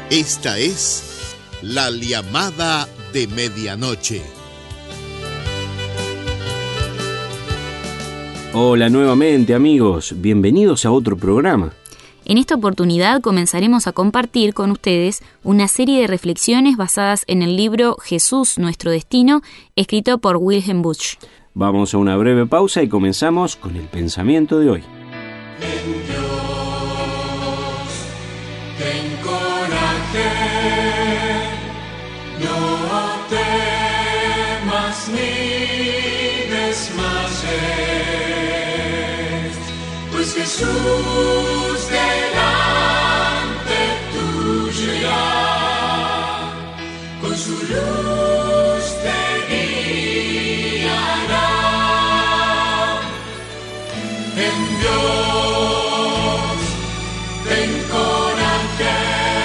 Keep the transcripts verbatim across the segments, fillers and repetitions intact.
Esta es la llamada de medianoche. Hola nuevamente amigos, bienvenidos a otro programa. En esta oportunidad comenzaremos a compartir con ustedes una serie de reflexiones basadas en el libro Jesús, nuestro destino, escrito por Wilhelm Busch. Vamos a una breve pausa y comenzamos con el pensamiento de hoy. En Dios ten coraje, no temas ni desmayes, pues Jesús delante tuyo irá, con su luz te guiará. En Dios ten coraje,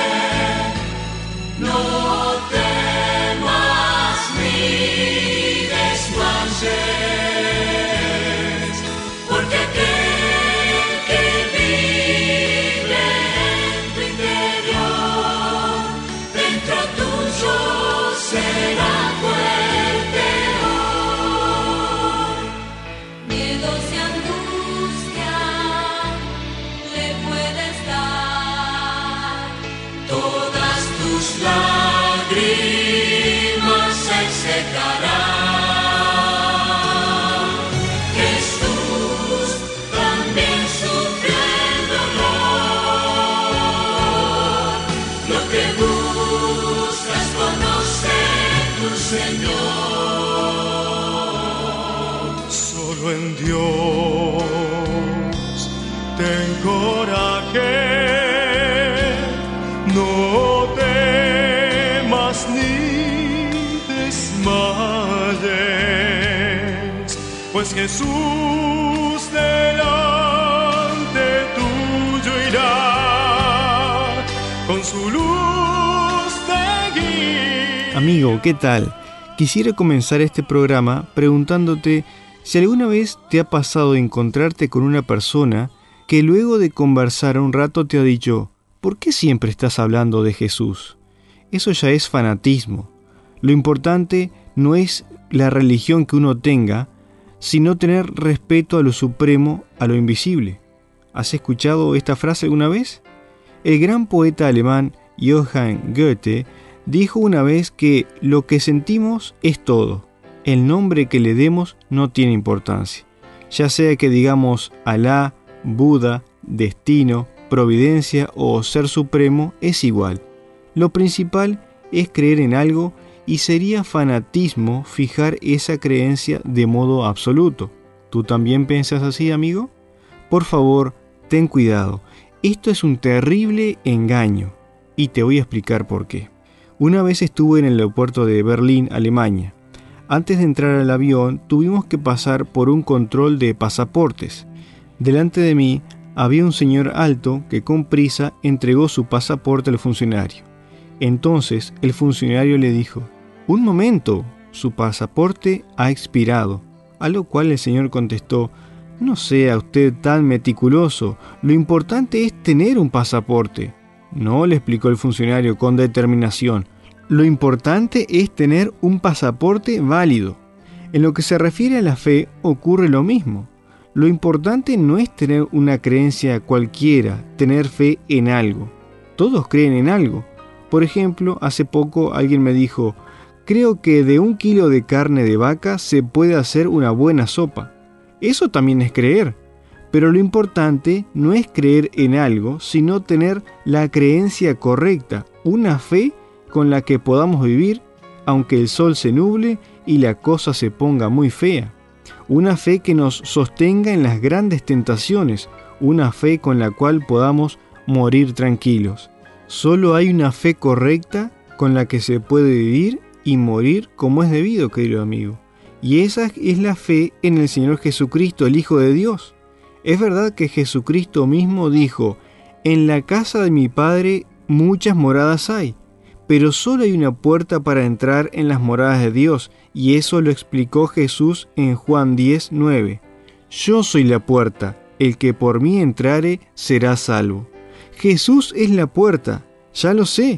no temas ni desmayes, porque aquel que vive en tu interior, dentro tuyo será fuerte hoy. Miedos y angustia le puedes dar, todas tus lágrimas Él secará. Jesús también sufrió el dolor. Lo que buscas conocer tu Señor. Solo en Dios ten coraje, no temas ni desmayes, pues Jesús delante tuyo irá, con su luz te guiará. Amigo, ¿qué tal? Quisiera comenzar este programa preguntándote si alguna vez te ha pasado de encontrarte con una persona que luego de conversar un rato te ha dicho: ¿por qué siempre estás hablando de Jesús? Eso ya es fanatismo. Lo importante no es la religión que uno tenga, sino tener respeto a lo supremo, a lo invisible. ¿Has escuchado esta frase alguna vez? El gran poeta alemán Johann Goethe dijo una vez que lo que sentimos es todo. El nombre que le demos no tiene importancia. Ya sea que digamos Alá, Buda, destino, providencia o ser supremo, es igual. Lo principal es creer en algo y sería fanatismo fijar esa creencia de modo absoluto. ¿Tú también piensas así, amigo? Por favor, ten cuidado. Esto es un terrible engaño y te voy a explicar por qué. Una vez estuve en el aeropuerto de Berlín, Alemania. Antes de entrar al avión, tuvimos que pasar por un control de pasaportes. Delante de mí había un señor alto que con prisa entregó su pasaporte al funcionario. Entonces el funcionario le dijo: «Un momento, su pasaporte ha expirado». A lo cual el señor contestó: «No sea usted tan meticuloso, lo importante es tener un pasaporte». «No», le explicó el funcionario con determinación, «lo importante es tener un pasaporte válido». En lo que se refiere a la fe ocurre lo mismo. Lo importante no es tener una creencia cualquiera, tener fe en algo. Todos creen en algo. Por ejemplo, hace poco alguien me dijo: «Creo que de un kilo de carne de vaca se puede hacer una buena sopa». Eso también es creer. Pero lo importante no es creer en algo, sino tener la creencia correcta, una fe con la que podamos vivir, aunque el sol se nuble y la cosa se ponga muy fea. Una fe que nos sostenga en las grandes tentaciones, una fe con la cual podamos morir tranquilos. Solo hay una fe correcta con la que se puede vivir y morir como es debido, querido amigo. Y esa es la fe en el Señor Jesucristo, el Hijo de Dios. Es verdad que Jesucristo mismo dijo: «En la casa de mi Padre muchas moradas hay», pero solo hay una puerta para entrar en las moradas de Dios, y eso lo explicó Jesús en Juan diez, nueve. «Yo soy la puerta, el que por mí entrare será salvo». Jesús es la puerta, ya lo sé,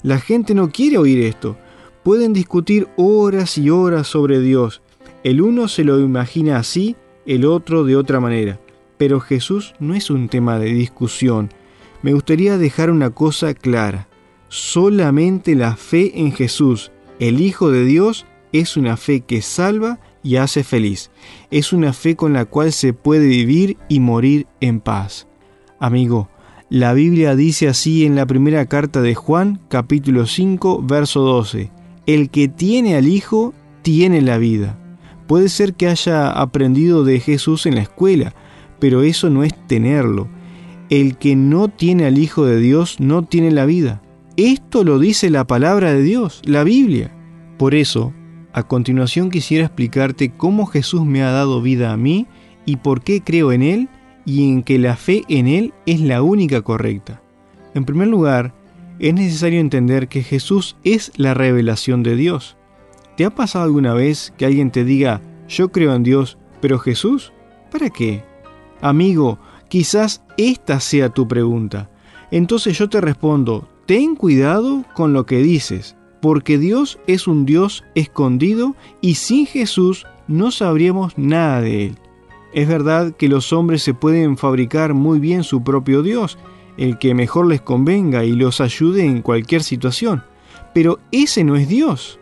La gente no quiere oír esto. Pueden discutir horas y horas sobre Dios. El uno se lo imagina así, el otro de otra manera. Pero Jesús no es un tema de discusión. Me gustaría dejar una cosa clara. Solamente la fe en Jesús, el Hijo de Dios, es una fe que salva y hace feliz. Es una fe con la cual se puede vivir y morir en paz. Amigo, la Biblia dice así en la primera carta de Juan, capítulo cinco, verso doce. El que tiene al Hijo, tiene la vida. Puede ser que haya aprendido de Jesús en la escuela, pero eso no es tenerlo. El que no tiene al Hijo de Dios, no tiene la vida. Esto lo dice la palabra de Dios, la Biblia. Por eso, a continuación quisiera explicarte cómo Jesús me ha dado vida a mí y por qué creo en Él y en que la fe en Él es la única correcta. En primer lugar, es necesario entender que Jesús es la revelación de Dios. ¿Te ha pasado alguna vez que alguien te diga, yo creo en Dios, pero Jesús? ¿Para qué? Amigo, quizás esta sea tu pregunta. Entonces yo te respondo, ten cuidado con lo que dices, porque Dios es un Dios escondido y sin Jesús no sabríamos nada de Él. Es verdad que los hombres se pueden fabricar muy bien su propio Dios, el que mejor les convenga y los ayude en cualquier situación, pero ese no es Dios.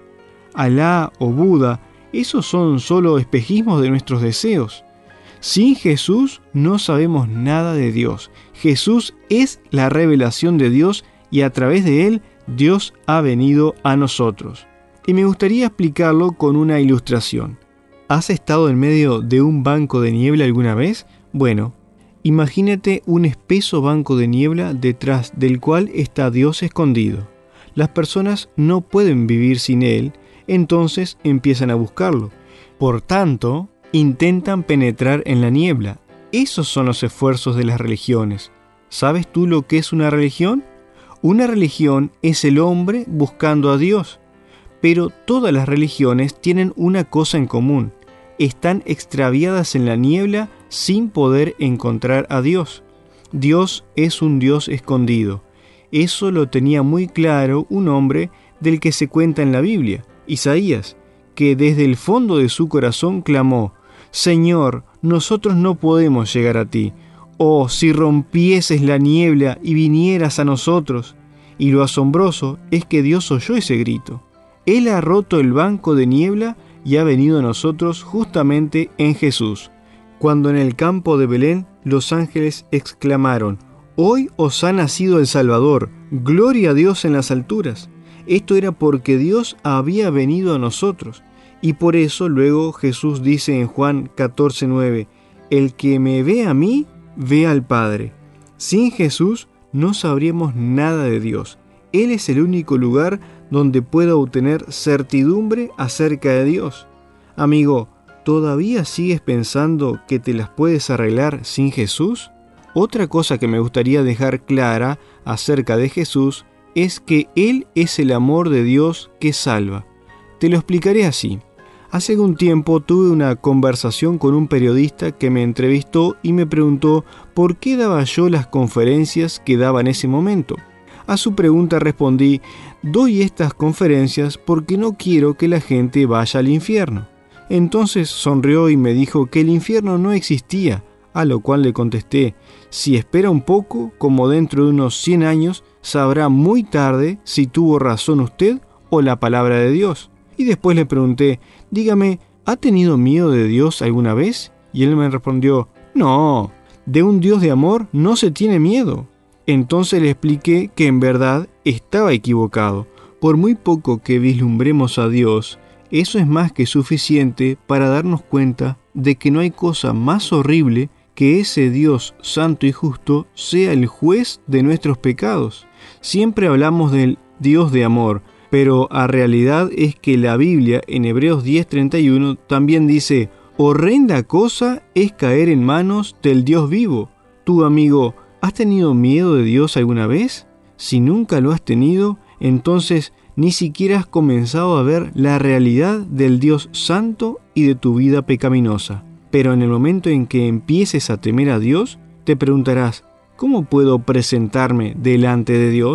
Alá o Buda, esos son solo espejismos de nuestros deseos. Sin Jesús no sabemos nada de Dios. Jesús es la revelación de Dios y a través de Él Dios ha venido a nosotros. Y me gustaría explicarlo con una ilustración. ¿Has estado en medio de un banco de niebla alguna vez? Bueno, imagínate un espeso banco de niebla detrás del cual está Dios escondido. Las personas no pueden vivir sin Él, entonces empiezan a buscarlo. Por tanto, intentan penetrar en la niebla. Esos son los esfuerzos de las religiones. ¿Sabes tú lo que es una religión? Una religión es el hombre buscando a Dios. Pero todas las religiones tienen una cosa en común. Están extraviadas en la niebla sin poder encontrar a Dios. Dios es un Dios escondido. Eso lo tenía muy claro un hombre del que se cuenta en la Biblia, Isaías, que desde el fondo de su corazón clamó, Señor, nosotros no podemos llegar a ti. Oh, si rompieses la niebla y vinieras a nosotros. Y lo asombroso es que Dios oyó ese grito. Él ha roto el banco de niebla y ha venido a nosotros justamente en Jesús. Cuando en el campo de Belén los ángeles exclamaron, Hoy os ha nacido el Salvador, gloria a Dios en las alturas. Esto era porque Dios había venido a nosotros. Y por eso luego Jesús dice en Juan catorce nueve, El que me ve a mí, ve al Padre. Sin Jesús no sabríamos nada de Dios. Él es el único lugar donde pueda obtener certidumbre acerca de Dios. Amigo, ¿todavía sigues pensando que te las puedes arreglar sin Jesús? Otra cosa que me gustaría dejar clara acerca de Jesús es que Él es el amor de Dios que salva. Te lo explicaré así. Hace algún tiempo tuve una conversación con un periodista que me entrevistó y me preguntó por qué daba yo las conferencias que daba en ese momento. A su pregunta respondí, doy estas conferencias porque no quiero que la gente vaya al infierno. Entonces sonrió y me dijo que el infierno no existía, a lo cual le contesté, si espera un poco, como dentro de unos cien años, sabrá muy tarde si tuvo razón usted o la palabra de Dios. Y después le pregunté, dígame, ¿ha tenido miedo de Dios alguna vez? Y él me respondió, no, de un Dios de amor no se tiene miedo. Entonces le expliqué que en verdad estaba equivocado. Por muy poco que vislumbremos a Dios, eso es más que suficiente para darnos cuenta de que no hay cosa más horrible que ese Dios santo y justo sea el juez de nuestros pecados. Siempre hablamos del Dios de amor, pero la realidad es que la Biblia en Hebreos diez treinta y uno también dice, horrenda cosa es caer en manos del Dios vivo. Tú, amigo, ¿has tenido miedo de Dios alguna vez? Si nunca lo has tenido, entonces ni siquiera has comenzado a ver la realidad del Dios santo y de tu vida pecaminosa. Pero en el momento en que empieces a temer a Dios, te preguntarás, ¿cómo puedo presentarme delante de Dios?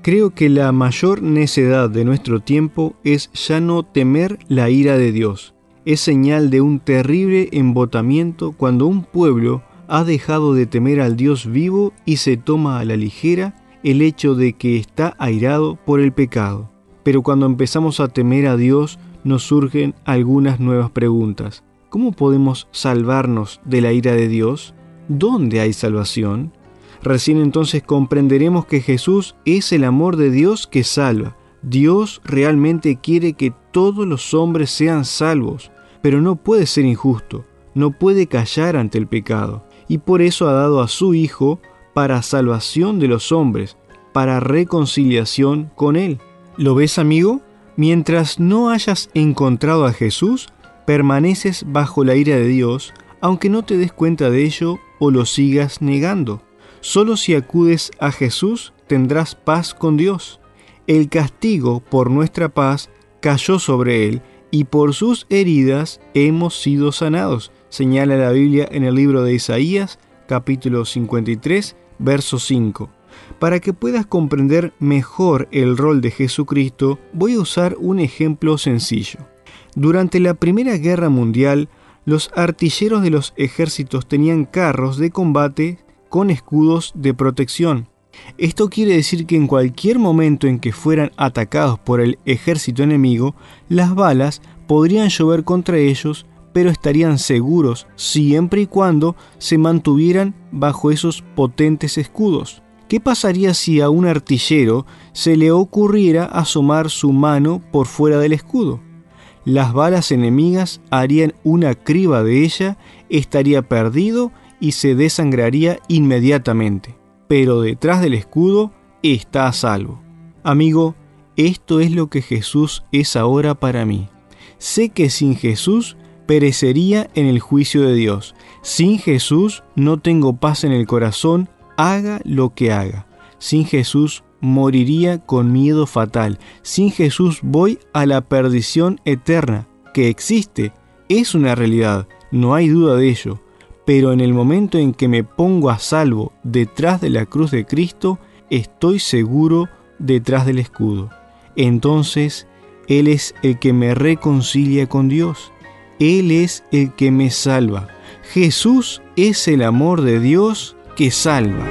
Creo que la mayor necedad de nuestro tiempo es ya no temer la ira de Dios. Es señal de un terrible embotamiento cuando un pueblo ha dejado de temer al Dios vivo y se toma a la ligera el hecho de que está airado por el pecado. Pero cuando empezamos a temer a Dios, nos surgen algunas nuevas preguntas. ¿Cómo podemos salvarnos de la ira de Dios? ¿Dónde hay salvación? Recién entonces comprenderemos que Jesús es el amor de Dios que salva. Dios realmente quiere que todos los hombres sean salvos, pero no puede ser injusto, no puede callar ante el pecado, y por eso ha dado a su Hijo para salvación de los hombres, para reconciliación con Él. ¿Lo ves, amigo? Mientras no hayas encontrado a Jesús, permaneces bajo la ira de Dios, aunque no te des cuenta de ello o lo sigas negando. Solo si acudes a Jesús tendrás paz con Dios. El castigo por nuestra paz cayó sobre Él, y por sus heridas hemos sido sanados, señala la Biblia en el libro de Isaías, capítulo cincuenta y tres, verso cinco. Para que puedas comprender mejor el rol de Jesucristo, voy a usar un ejemplo sencillo. Durante la Primera Guerra Mundial, los artilleros de los ejércitos tenían carros de combate con escudos de protección. Esto quiere decir que en cualquier momento en que fueran atacados por el ejército enemigo, las balas podrían llover contra ellos, pero estarían seguros siempre y cuando se mantuvieran bajo esos potentes escudos. ¿Qué pasaría si a un artillero se le ocurriera asomar su mano por fuera del escudo? Las balas enemigas harían una criba de ella, estaría perdido y se desangraría inmediatamente. Pero detrás del escudo está a salvo. Amigo, esto es lo que Jesús es ahora para mí. Sé que sin Jesús perecería en el juicio de Dios. Sin Jesús no tengo paz en el corazón, haga lo que haga. Sin Jesús moriría con miedo fatal. Sin Jesús voy a la perdición eterna, que existe, es una realidad, no hay duda de ello. Pero en el momento en que me pongo a salvo detrás de la cruz de Cristo, estoy seguro detrás del escudo. Entonces, Él es el que me reconcilia con Dios. Él es el que me salva. Jesús es el amor de Dios que salva.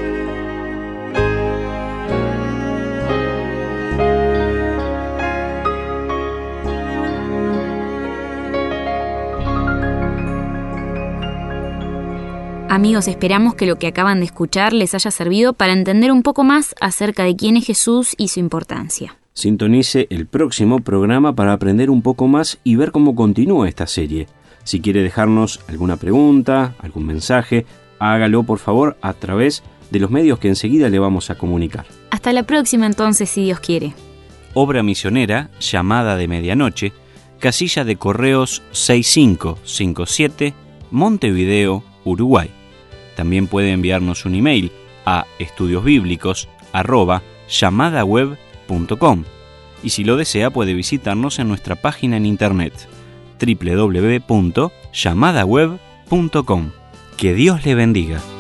Amigos, esperamos que lo que acaban de escuchar les haya servido para entender un poco más acerca de quién es Jesús y su importancia. Sintonice el próximo programa para aprender un poco más y ver cómo continúa esta serie. Si quiere dejarnos alguna pregunta, algún mensaje, hágalo por favor a través de los medios que enseguida le vamos a comunicar. Hasta la próxima entonces, si Dios quiere. Obra misionera, Llamada de Medianoche, casilla de correos seis cinco cinco siete, Montevideo, Uruguay. También puede enviarnos un email a estudiosbíblicos arroba llamadaweb punto com y si lo desea puede visitarnos en nuestra página en internet doble u doble u doble u punto llamadaweb punto com. Que Dios le bendiga.